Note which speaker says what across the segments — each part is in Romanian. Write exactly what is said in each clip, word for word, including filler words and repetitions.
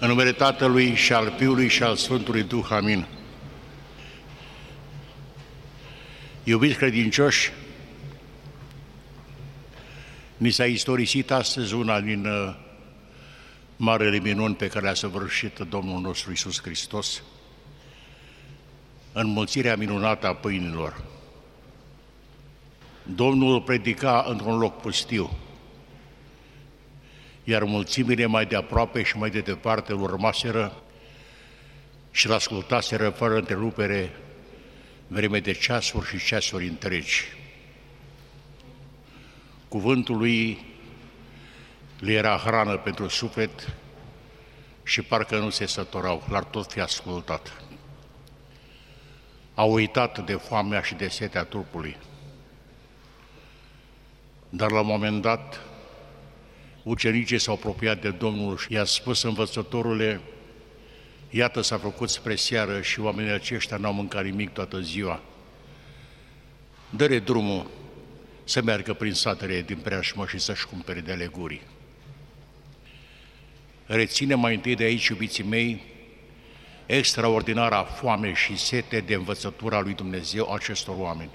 Speaker 1: În numele Tatălui și al Fiului și al Sfântului Duh, amin. Iubiți credincioși, ni s-a istorisit astăzi una din uh, marele minuni pe care le-a săvârșit Domnul nostru Iisus Hristos, înmulțirea minunată a pâinilor. Domnul predica într-un loc pustiu, iar mulțimile mai de aproape și mai de departe îl urmaseră și l-ascultaseră fără întrerupere vreme de ceasuri și ceasuri întregi. Cuvântul lui le era hrană pentru suflet și parcă nu se săturau, l-ar tot fi ascultat. Au uitat de foamea și de setea trupului. Dar la un moment dat, ucenicii s-au apropiat de Domnul și i-a spus: învățătorule, iată s-a făcut spre seară și oamenii aceștia n-au mâncat nimic toată ziua. Dă-le drumul să meargă prin satele din preajmă și să-și cumpere de legurii. Reține mai întâi de aici, iubiții mei, extraordinara foame și sete de învățătura lui Dumnezeu acestor oameni.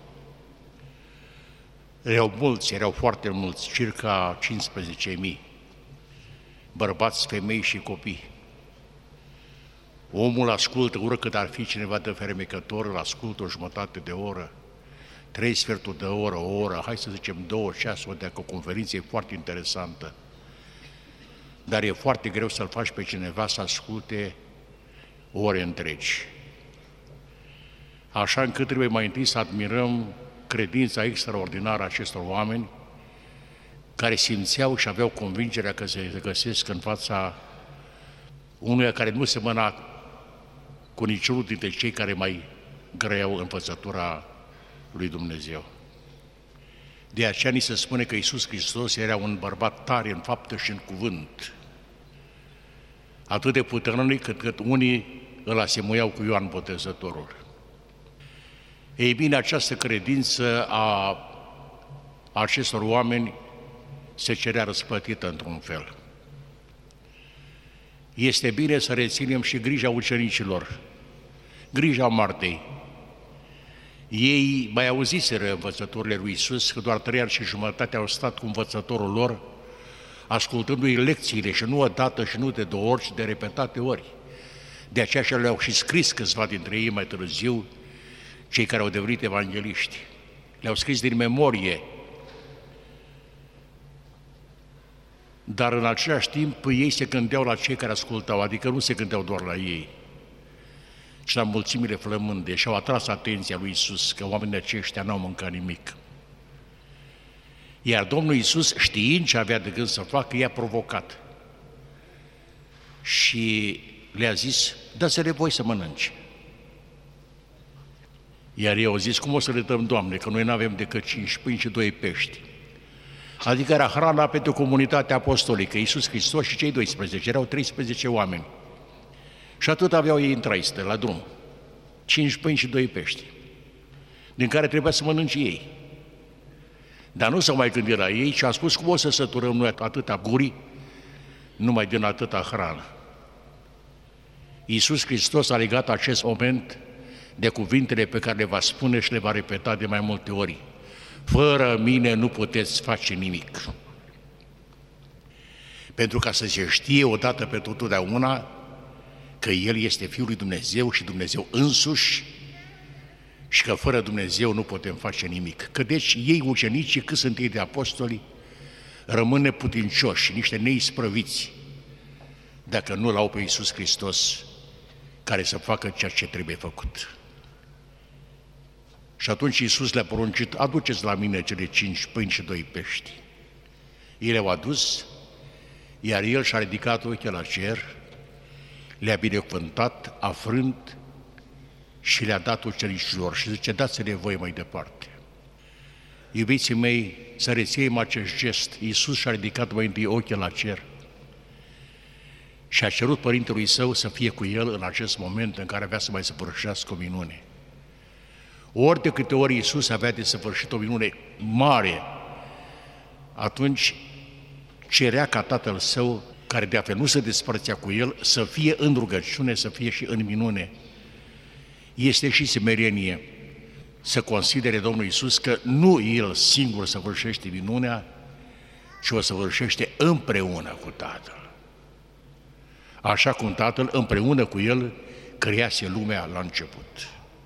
Speaker 1: Erau mulți, erau foarte mulți, circa cincisprezece mii, bărbați, femei și copii. Omul ascultă, oricât ar fi cineva de fermecător, îl ascultă o jumătate de oră, trei sferturi de oră, o oră, hai să zicem două ceasuri, dacă o conferință e foarte interesantă. Dar e foarte greu să-l faci pe cineva să asculte ore întregi. Așa încât trebuie mai întâi să admirăm credința extraordinară a acestor oameni care simțeau și aveau convingerea că se găsesc în fața unuia care nu semăna cu niciunul dintre cei care mai grăiau învățătura lui Dumnezeu. De aceea ni se spune că Iisus Hristos era un bărbat tare în faptă și în cuvânt, atât de puternic cât, cât unii îl asemuiau cu Ioan Botezătorul. Ei bine, această credință a acestor oameni se cerea răsplătită într-un fel. Este bine să reținem și grija ucenicilor, grija Martei. Ei mai auziseră învățăturile lui Iisus, că doar trei ani și jumătate au stat cu învățătorul lor, ascultându-i lecțiile și nu odată și nu de două ori, ci de repetate ori. De aceea și le-au și scris câțiva dintre ei mai târziu, cei care au devenit evangeliști. Le-au scris din memorie. Dar în același timp ei se gândeau la cei care ascultau, adică nu se gândeau doar la ei, ci la mulțimile flămânde, și au atras atenția lui Iisus că oamenii aceștia n-au mâncat nimic. Iar Domnul Iisus, știind ce avea de gând să facă, i-a provocat și le-a zis: dați-le voi să mănânce. Iar ei au zis: cum o să le dăm, Doamne, că noi n-avem decât cinci pâini și doi pești? Adică era hrana pentru comunitatea apostolică, Iisus Hristos și cei doisprezece, erau treisprezece oameni. Și atât aveau ei în traistă, la drum. Cinci pâini și doi pești, din care trebuia să mănânce ei. Dar nu s-au mai gândit la ei și a spus: cum o să săturăm noi atâta guri numai din atâta hrană? Iisus Hristos a legat acest moment de cuvintele pe care le va spune și le va repeta de mai multe ori: fără mine nu puteți face nimic. Pentru ca să se știe odată pentru totdeauna că El este Fiul lui Dumnezeu și Dumnezeu însuși și că fără Dumnezeu nu putem face nimic. Că deci ei, ucenicii, cât sunt ei de apostoli, rămân neputincioși, niște neisprăviți, dacă nu l-au pe Iisus Hristos care să facă ceea ce trebuie făcut. Și atunci Iisus le-a poruncit: aduceți la mine cele cinci pâini și doi pești. Ei le-au adus, iar El și-a ridicat ochii la cer, le-a binecuvântat, afrând, și le-a dat ucenicilor și zice: dați-le voi mai departe. Iubiții mei, să reținem acest gest. Iisus și-a ridicat mai întâi ochii la cer și a cerut Părintelui Său să fie cu El în acest moment în care avea să mai săvârșească o minune. Ori de câte ori Iisus avea de săvârșit o minune mare, atunci cerea ca Tatăl Său care de altfel nu se despărțea cu el, să fie în rugăciune, să fie și în minune. Este și smerenie să considere Domnul Iisus că nu El singur săvârșește minunea, ci o săvârșește împreună cu Tatăl. Așa cum Tatăl împreună cu El crease lumea la început.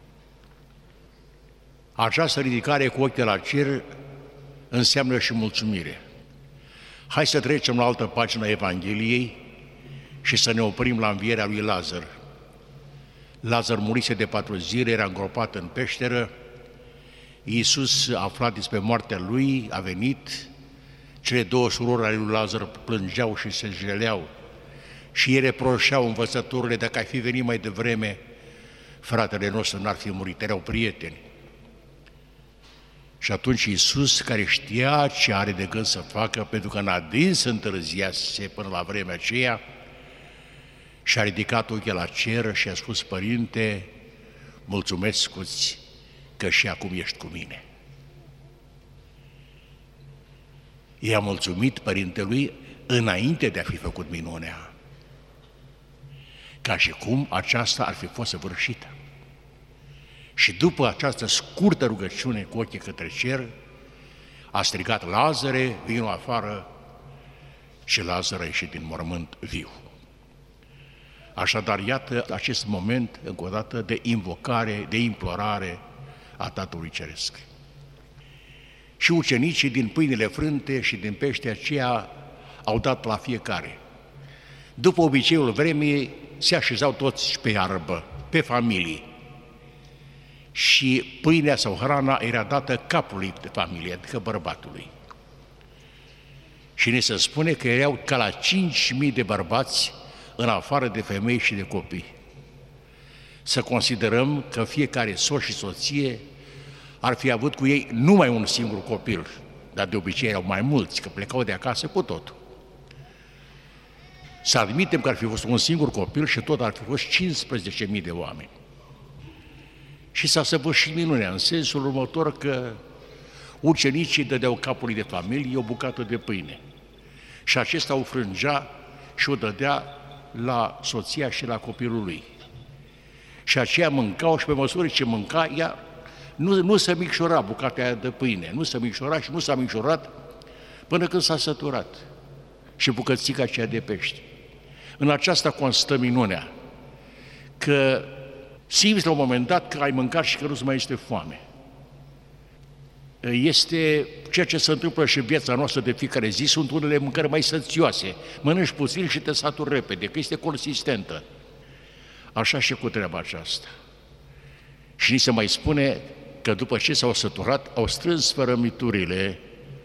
Speaker 1: Această ridicare cu ochii la cer înseamnă și mulțumire. Hai să trecem la altă pagină a Evangheliei și să ne oprim la învierea lui Lazar. Lazar murise de patru zile, era îngropat în peșteră. Iisus, aflat despre moartea lui, a venit. Cele două surori ale lui Lazar plângeau și se jeleau și ei reproșeau învățăturile: dacă ai fi venit mai devreme, fratele nostru n-ar fi murit, erau prieteni. Și atunci Iisus, care știa ce are de gând să facă, pentru că în adins întârziase până la vremea aceea, și-a ridicat ochii la cer și a spus: Părinte, mulțumesc-ți că și acum ești cu mine. I-a mulțumit Părintelui înainte de a fi făcut minunea, ca și cum aceasta ar fi fost săvârșită. Și după această scurtă rugăciune cu ochii către cer, a strigat: Lazare, vino afară, și Lazar a ieșit din mormânt viu. Așadar, iată acest moment, încă o dată, de invocare, de implorare a Tatălui Ceresc. Și ucenicii din pâinile frânte și din pește aceea au dat la fiecare. După obiceiul vremii, se așezau toți pe iarbă, pe familii. Și pâinea sau hrana era dată capului de familie, adică bărbatului. Și ne se spune că erau ca la cinci mii de bărbați, în afară de femei și de copii. Să considerăm că fiecare soț și soție ar fi avut cu ei numai un singur copil, dar de obicei erau mai mulți, că plecau de acasă cu totul. Să admitem că ar fi fost un singur copil și tot ar fi fost cincisprezece mii de oameni. Și s-a săvârșit minunea în sensul următor că ucenicii dădeau capului de familie o bucată de pâine și acesta o frângea și o dădea la soția și la copilul lui. Și aceia mâncau și pe măsură ce mânca, ea nu, nu se micșora bucata aia de pâine, nu se micșora și nu s-a micșorat până când s-a săturat. Și bucățica aceea de pește. În aceasta constă minunea, că simți la un moment dat că ai mâncat și că nu-ți mai este foame. Este ceea ce se întâmplă și în viața noastră de fiecare zi, sunt unele mâncări mai sățioase. Mănânci puțin și te saturi repede, că este consistentă. Așa și cu treaba aceasta. Și ni se mai spune că după ce s-au săturat, au strâns fărămiturile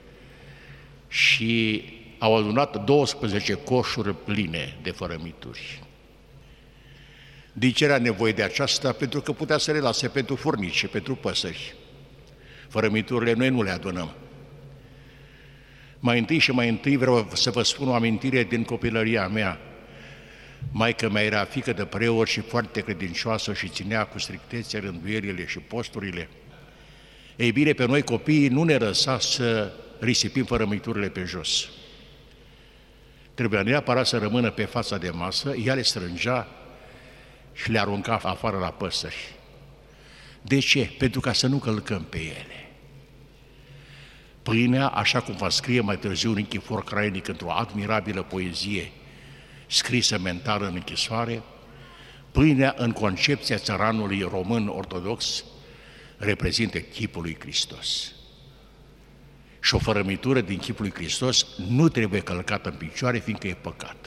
Speaker 1: și au adunat douăsprezece coșuri pline de fărămituri. De ce era nevoie de aceasta? Pentru că putea să le lase pentru furnici și pentru păsări. Fărămiturile noi nu le adunăm. Mai întâi și mai întâi vreau să vă spun o amintire din copilăria mea. Maica mea era fiică de preot și foarte credincioasă și ținea cu strictețe rânduierile și posturile. Ei bine, pe noi copiii nu ne lăsa să risipim fărămiturile pe jos. Trebuia neapărat să rămână pe fața de masă, ea le strângea și le arunca afară la păsări. De ce? Pentru ca să nu călcăm pe ele. Pâinea, așa cum va scrie mai târziu Nichifor Crainic într-o admirabilă poezie scrisă mental în închisoare, pâinea în concepția țăranului român ortodox reprezintă chipul lui Hristos. Și o fărămitură din chipul lui Hristos nu trebuie călcată în picioare, fiindcă e păcat.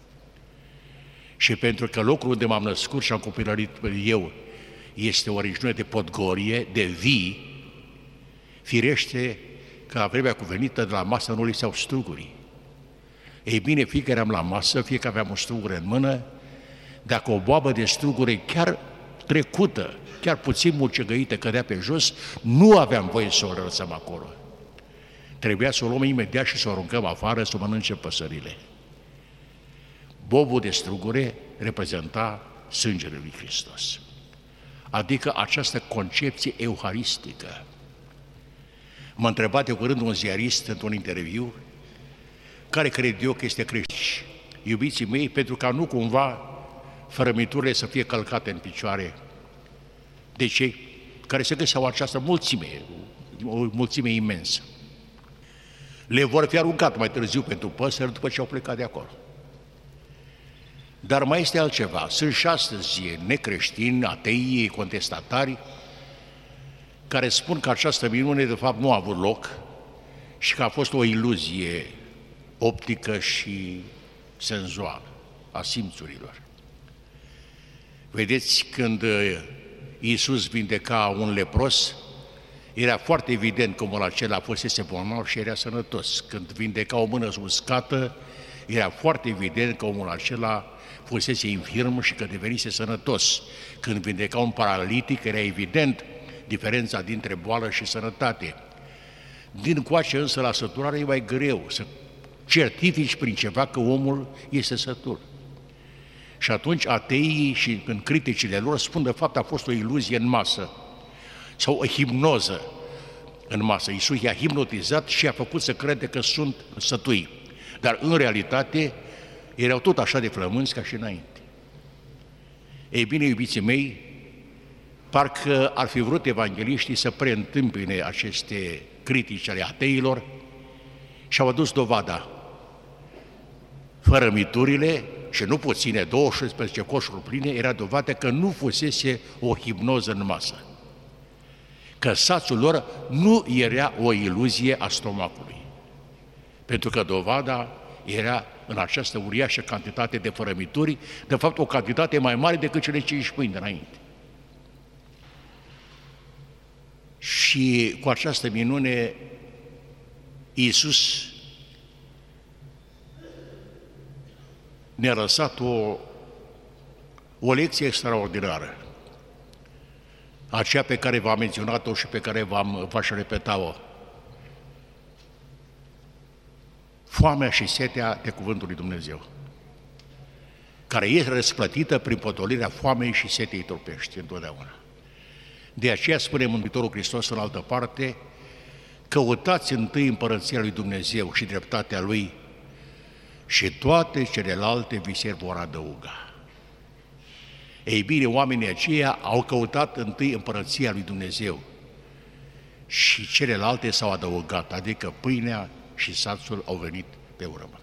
Speaker 1: Și pentru că locul unde m-am născut și am copilărit eu este o regiune de podgorie, de vii, firește că la vremea cuvenită de la masă nu lipseau strugurii. Ei bine, fie că eram la masă, fie că aveam o strugură în mână, dacă o boabă de strugure chiar trecută, chiar puțin mulcegăită cădea pe jos, nu aveam voie să o lăsăm acolo. Trebuia să o luăm imediat și să o aruncăm afară, să o mănânce păsările. Bobul de strugure reprezenta sângele lui Hristos. Adică această concepție euharistică. M-a întrebat de curând un ziarist într-un interviu care cred eu că este creștin. iubiții mei, pentru ca nu cumva fărămiturile să fie călcate în picioare de cei care se găseau această mulțime, o mulțime imensă. Le vor fi aruncat mai târziu pentru păsări după ce au plecat de acolo. Dar mai este altceva. Sunt și astăzi necreștini, atei, contestatari, care spun că această minune de fapt nu a avut loc și că a fost o iluzie optică și senzuală a simțurilor. Vedeți, când Iisus vindeca un lepros, era foarte evident că omul acela fusese bolnav și era sănătos. Când vindeca o mână uscată, era foarte evident că omul acela fusese infirm și că devenise sănătos. Când vindeca un paralitic, era evident diferența dintre boală și sănătate. Din coace însă la săturare e mai greu să certifici prin ceva că omul este sătul. Și atunci ateii și în criticile lor spun de fapt a fost o iluzie în masă sau o hipnoză în masă. Iisus i-a hipnotizat și a făcut să crede că sunt sătui. Dar în realitate erau tot așa de flămânzi ca și înainte. Ei bine, iubiții mei, parcă ar fi vrut evangeliștii să preîntâmpine aceste critici ale ateilor și au adus dovada. Fărămiturile, și nu puține, douăsprezece coșuri pline, era dovadă că nu fusese o hipnoză în masă. Că sațul lor nu era o iluzie a stomacului. Pentru că dovada era în această uriașă cantitate de fărămituri, de fapt o cantitate mai mare decât cele cinci pâini de înainte. Și cu această minune, Iisus ne-a lăsat o, o lecție extraordinară, aceea pe care v-am menționat-o și pe care v-am, v-aș repeta-o. Foamea și setea de Cuvântul lui Dumnezeu, care este răsplătită prin potolirea foamei și setei trupești întotdeauna. De aceea spune Mântuitorul Hristos în altă parte: căutați întâi împărăția lui Dumnezeu și dreptatea Lui și toate celelalte vi se vor adăuga. Ei bine, oamenii aceia au căutat întâi împărăția lui Dumnezeu și celelalte s-au adăugat, adică pâinea și sațul au venit pe urmă.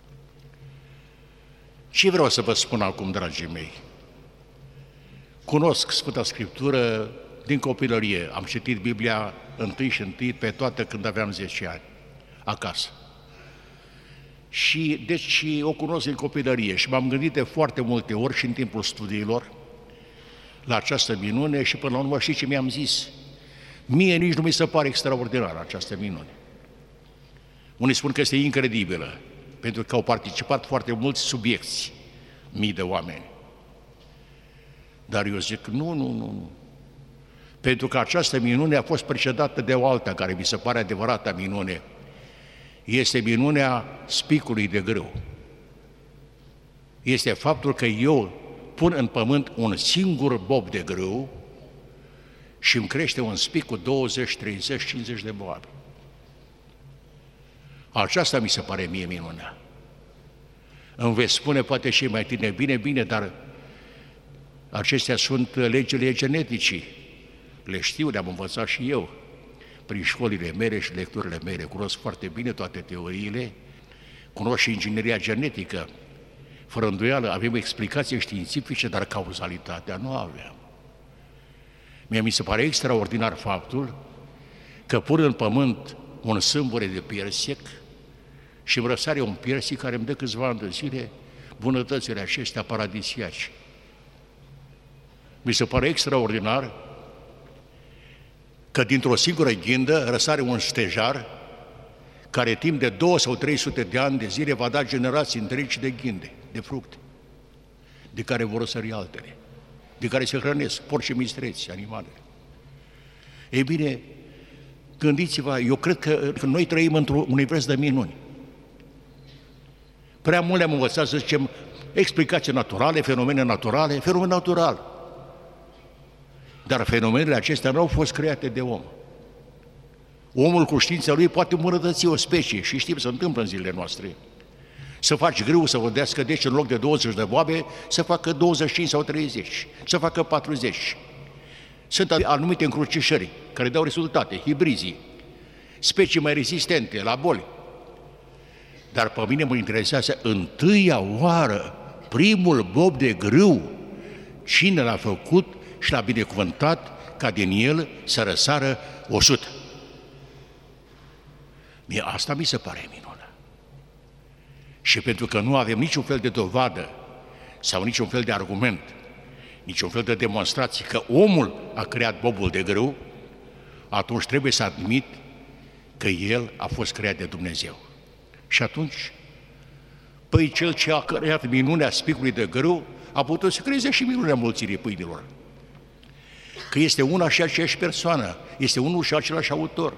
Speaker 1: Ce vreau să vă spun acum, dragii mei? Cunosc Sfânta Scriptură din copilărie. Am citit Biblia întâi și întâi pe toată când aveam zece ani, acasă. Și deci o cunosc din copilărie și m-am gândit de foarte multe ori și în timpul studiilor la această minune și până la urmă știi ce mi-am zis? Mie nici nu mi se pare extraordinară această minune. Unii spun că este incredibilă, pentru că au participat foarte mulți subiecti, mii de oameni. Dar eu zic, nu, nu, nu, nu. Pentru că această minune a fost precedată de o alta, care mi se pare adevărata minune. Este minunea spicului de grâu. Este faptul că eu pun în pământ un singur bob de grâu și îmi crește un spic cu douăzeci, treizeci, cincizeci de boabe. Aceasta mi se pare mie minunea. Îmi veți spune poate și mai tine, bine, bine, dar acestea sunt legile geneticii. Le știu, le-am învățat și eu, prin școlile mele și lecturile mele. Cunosc foarte bine toate teoriile, cunosc și ingineria genetică. Fără îndoială, avem explicații științifice, dar cauzalitatea nu aveam. Mie mi se pare extraordinar faptul că pun în pământ un sâmbure de piersic și îmi răsare un piersic care îmi dă câțiva ani de zile bunătățile acestea paradisiace. Mi se pare extraordinar că dintr-o singură ghindă răsare un stejar care timp de două sau trei sute de ani de zile va da generații întregi de ghinde, de fructe, de care vor răsări altele, de care se hrănesc porci, mistreți, animale. Ei bine, gândiți-vă, eu cred că noi trăim într-un univers de minuni. Prea mult le-am învățat să zicem explicații naturale, fenomene naturale, fenomen natural. Dar fenomenele acestea nu au fost create de om. Omul cu știința lui poate îmbunătăți o specie și știm, se întâmplă în zilele noastre. Să faci grâu să vădească, deci în loc de douăzeci de boabe, să facă douăzeci și cinci sau treizeci, să facă patruzeci. Sunt anumite încrucișări care dau rezultate, hibrizii, specii mai rezistente la boli. Dar pe mine mă interesează întâia oară, primul bob de grâu, cine l-a făcut și l-a binecuvântat ca din el să răsară o sută. Mie asta mi se pare minunat. Și pentru că nu avem niciun fel de dovadă sau niciun fel de argument, niciun fel de demonstrație că omul a creat bobul de grâu, atunci trebuie să admit că el a fost creat de Dumnezeu. Și atunci, păi cel ce a creat minunea spicului de grâu a putut să creeze și minunea mulțirii pâinilor. Că este una și aceeași persoană, este unul și același autor.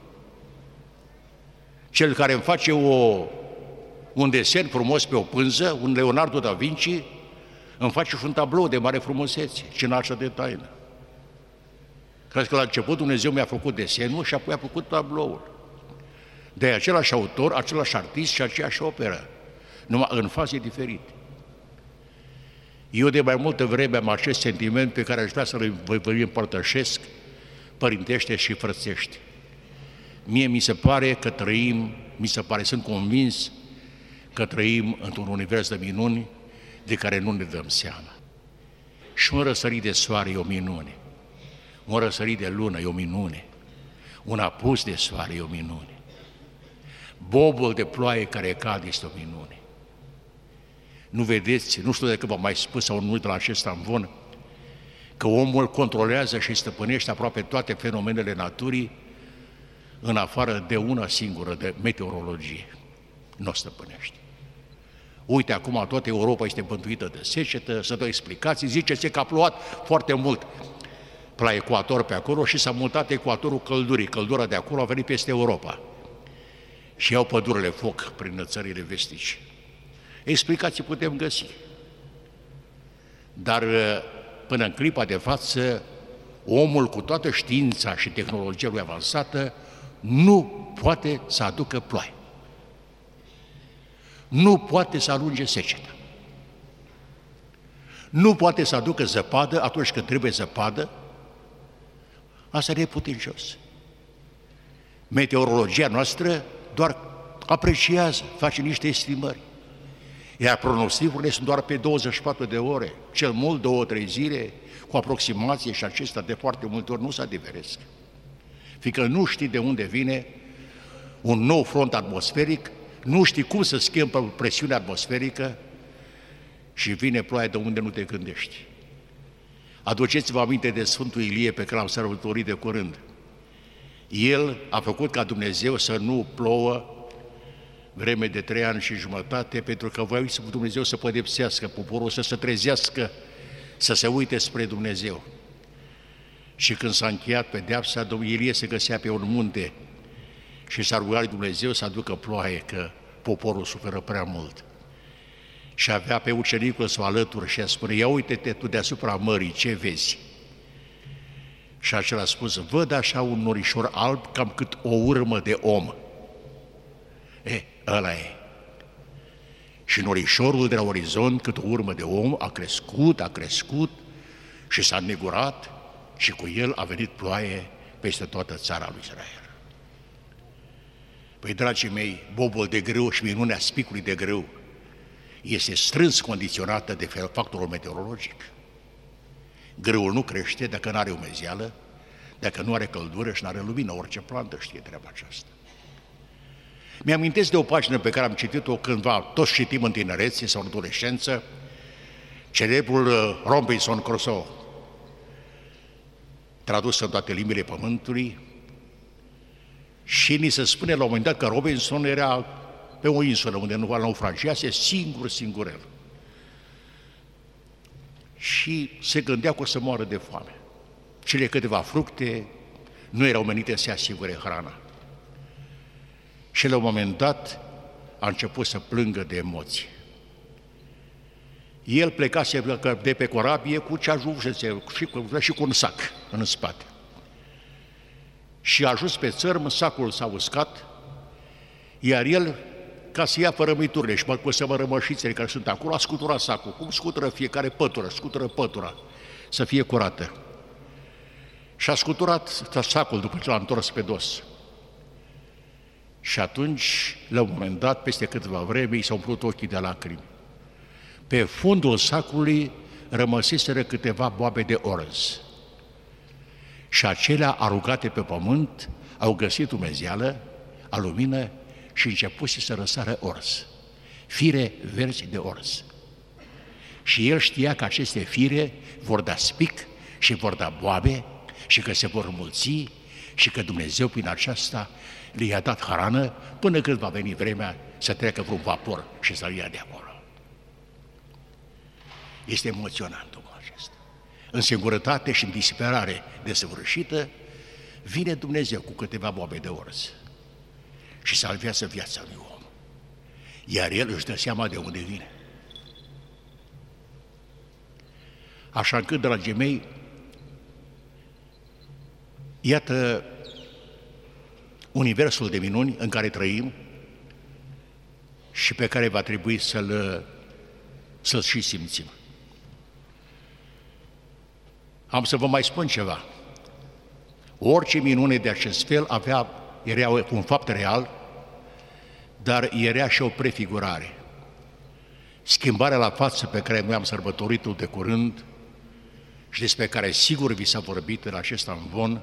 Speaker 1: Cel care îmi face o, un desen frumos pe o pânză, un Leonardo da Vinci, îmi face și un tablou de mare frumusețe, ce n-așa de taină. Crezi că la început Dumnezeu mi-a făcut desenul și apoi a făcut tabloul. De același autor, același artist și aceeași operă, numai în faze diferite. Eu de mai multă vreme am acest sentiment pe care aș vrea să-l vă împărtășesc, părintește și frățește. Mie mi se pare că trăim, mi se pare, sunt convins că trăim într-un univers de minuni de care nu ne dăm seama. Și un răsărit de soare e o minune, un răsărit de lună e o minune, un apus de soare e o minune, bobul de ploaie care cade este o minune. Nu vedeți, nu știu dacă v-am mai spus sau nu de la acest amvon, că omul controlează și stăpânește aproape toate fenomenele naturii în afară de una singură, de meteorologie. Nu o stăpânește. Uite, acum toată Europa este bântuită de secetă, să dă explicații, zice-se că a plouat foarte mult pe la ecuator pe acolo și s-a mutat ecuatorul căldurii. Căldura de acolo a venit peste Europa și iau pădurile foc prin țările vestice. Explicații putem găsi. Dar până în clipa de față, omul cu toată știința și tehnologia lui avansată nu poate să aducă ploaie. Nu poate să alunge seceta. Nu poate să aducă zăpadă atunci când trebuie zăpadă. Asta e neputincios. Meteorologia noastră doar apreciază, face niște estimări. Iar pronosticurile sunt doar pe douăzeci și patru de ore, cel mult două, trei zile, cu aproximație și acesta de foarte multe ori nu se adeveresc. Fiindcă nu știi de unde vine un nou front atmosferic, nu știi cum să schimbă presiunea atmosferică și vine ploaia de unde nu te gândești. Aduceți-vă aminte de Sfântul Ilie pe care l-am sărbătorit de curând. El a făcut ca Dumnezeu să nu plouă vreme de trei ani și jumătate, pentru că voia să Dumnezeu să pedepsească poporul, să se trezească, să se uite spre Dumnezeu. Și când s-a încheiat pedeapsa, Ilie se găsea pe un munte și s-a rugat lui Dumnezeu să aducă ploaie, că poporul suferă prea mult. Și avea pe ucenicul său alături și a spune, ia uite-te tu deasupra mării, ce vezi? Și acela a spus, văd așa un norișor alb cam cât o urmă de om. E, ăla e. Și norișorul de la orizont, cât o urmă de om, a crescut, a crescut și s-a negurat și cu el a venit ploaie peste toată țara lui Israel. Păi, dragii mei, bobul de grâu și minunea spicului de grâu este strâns condiționată de factorul meteorologic. Grâul nu crește dacă nu are umezeală, dacă nu are căldură și nu are lumină. Orice plantă știe treaba aceasta. Mi-amintesc de o pagină pe care am citit-o cândva, toți citim în tinerețe sau în adolescență, celebrul Robinson Crusoe, tradus în toate limbile pământului, și ni se spune la un moment dat că Robinson era pe o insulă unde nu naufragiase, singur, singurel. Și se gândea că o să moară de foame. Cele câteva fructe nu erau menite să asigure hrana. Și la un moment dat a început să plângă de emoții. El plecase de pe corabie cu ce ajunsese și cu, și cu un sac în spate. Și a ajuns pe țărm, sacul s-a uscat, iar el ca să ia fărămiturile și cu seamă rămășițele care sunt acolo, a scuturat sacul. Cum scutură fiecare pătură, scutură pătura, să fie curată. Și a scuturat sacul după ce l-a întors pe dos. Și atunci, la un moment dat, peste câteva vreme, i s-au umplut ochii de lacrimi. Pe fundul sacului rămăseseră câteva boabe de orz. Și acelea arugate pe pământ au găsit umezeală, alumină și începuse să răsară orz. Fire verzi de orz. Și el știa că aceste fire vor da spic și vor da boabe și că se vor mulți și că Dumnezeu prin aceasta le-a dat hrană până când va veni vremea să treacă vreun vapor și să-l ia de acolo. Este emoționant omul acesta. În singurătate și în disperare desăvârșită, vine Dumnezeu cu câteva boabe de orz și salvează viața lui om. Iar el își dă seama de unde vine. Așa încât, dragii mei, iată universul de minuni în care trăim și pe care va trebui să-l să-l și simțim. Am să vă mai spun ceva. Orice minune de acest fel avea, era un fapt real, dar era și o prefigurare. Schimbarea la față pe care noi am sărbătorit-o de curând și despre care sigur vi s-a vorbit în acest amvon,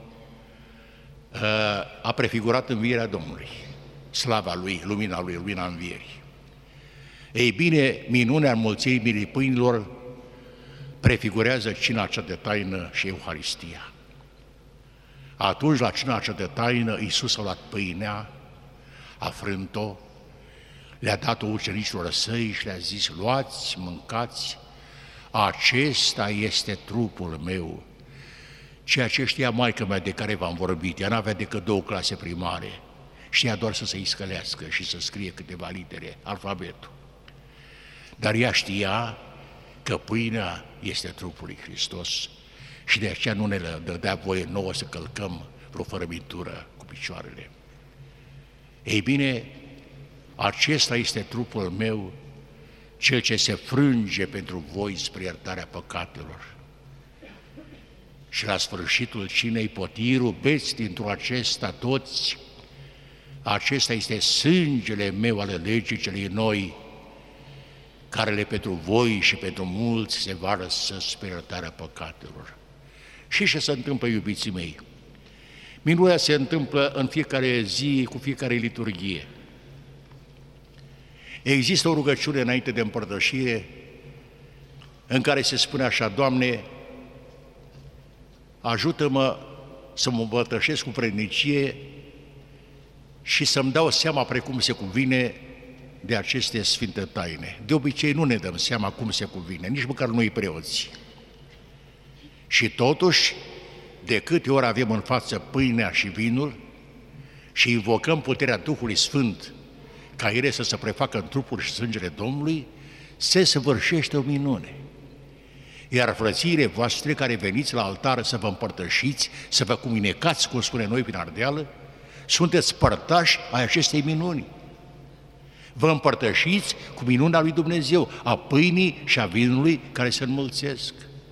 Speaker 1: a prefigurat învierea Domnului, slava Lui, lumina Lui, lumina învierii. Ei bine, minunea înmulțirii pâinilor prefigurează cina cea de taină și Euharistia. Atunci, la cina cea de taină, Iisus a luat pâinea, a frânt-o, le-a dat-o ucenicilor săi și le-a zis: luați, mâncați, acesta este trupul meu. Ceea ce știa maică mea de care v-am vorbit, ea n-avea decât două clase primare, știa doar să se iscălească și să scrie câteva litere, alfabetul. Dar ea știa că pâinea este trupul lui Hristos și de aceea nu ne dădea voie nouă să călcăm vreo fărămitură cu picioarele. Ei bine, acesta este trupul meu, cel ce se frânge pentru voi spre iertarea păcatelor. Și la sfârșitul cinei potirul, beți dintr-o acesta toți, acesta este sângele meu ale legii celei noi, care le pentru voi și pentru mulți se varsă spre iertarea păcatelor. Și ce se întâmplă, iubiții mei? Minunea se întâmplă în fiecare zi, cu fiecare liturghie. Există o rugăciune înainte de împărtășire în care se spune așa: Doamne, ajută-mă să mă împărtășesc cu vrednicie și să-mi dau seama precum se cuvine de aceste sfinte taine. De obicei nu ne dăm seama cum se cuvine, nici măcar noi preoți. Și totuși, de câte ori avem în față pâinea și vinul și invocăm puterea Duhului Sfânt ca ele să se prefacă în trupul și sângele Domnului, se săvârșește o minune. Iar frățiile voastre care veniți la altar să vă împărtășiți, să vă cuminecați, cum spune noi prin Ardeală, sunteți părtași ai acestei minuni. Vă împărtășiți cu minunea lui Dumnezeu, a pâinii și a vinului care se înmulțesc.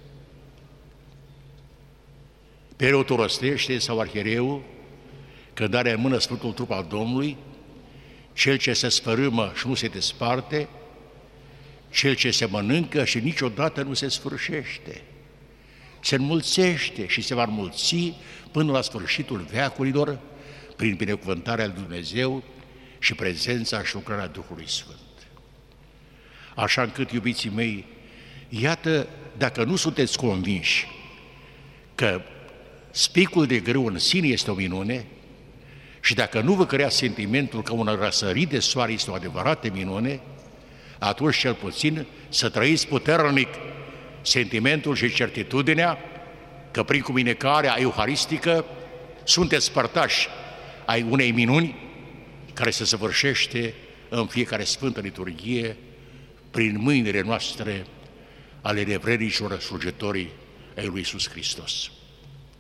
Speaker 1: Preotul rostește sau arhiereul, când are în mână Sfântul Trup al Domnului, cel ce se sfărâmă și nu se desparte, cel ce se mănâncă și niciodată nu se sfârșește. Se înmulțește și se va înmulți până la sfârșitul veacurilor prin binecuvântarea lui Dumnezeu și prezența și lucrarea Duhului Sfânt. Așa încât, iubiții mei, iată, dacă nu sunteți convinși că spicul de grâu în sine este o minune și dacă nu vă crea sentimentul că un răsărit de soare este o adevărată minune, atunci cel puțin să trăiți puternic sentimentul și certitudinea că prin cuminecarea euharistică sunteți părtași ai unei minuni care se săvârșește în fiecare sfântă liturghie prin mâinile noastre ale nevrednicilor slujitorii ai lui Iisus Hristos.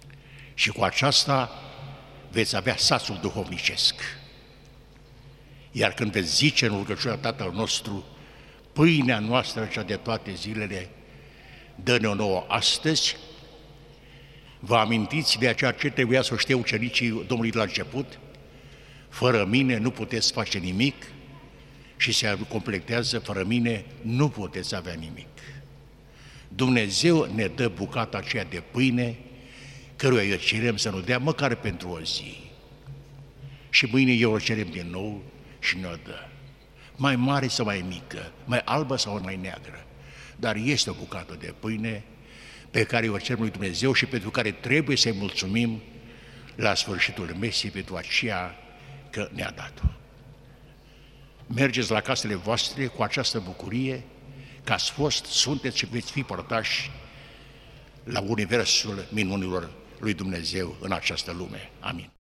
Speaker 1: Și cu aceasta veți avea sațul duhovnicesc. Iar când veți zice în rugăciunea Tatăl nostru, pâinea noastră cea de toate zilele, dă-ne-o nouă astăzi, vă amintiți de ceea ce trebuia să știe ucenicii Domnului la început? Fără mine nu puteți face nimic și se completează, fără mine nu puteți avea nimic. Dumnezeu ne dă bucata aceea de pâine, căruia îi cerem să nu dea măcar pentru o zi. Și mâine eu o cerem din nou și ne-o dă. Mai mare sau mai mică, mai albă sau mai neagră, dar este o bucată de pâine pe care o cerem lui Dumnezeu și pentru care trebuie să-i mulțumim la sfârșitul mesei pentru aceea că ne-a dat-o. Mergeți la casele voastre cu această bucurie că ați fost, sunteți și veți fi părtași la universul minunilor lui Dumnezeu în această lume. Amin.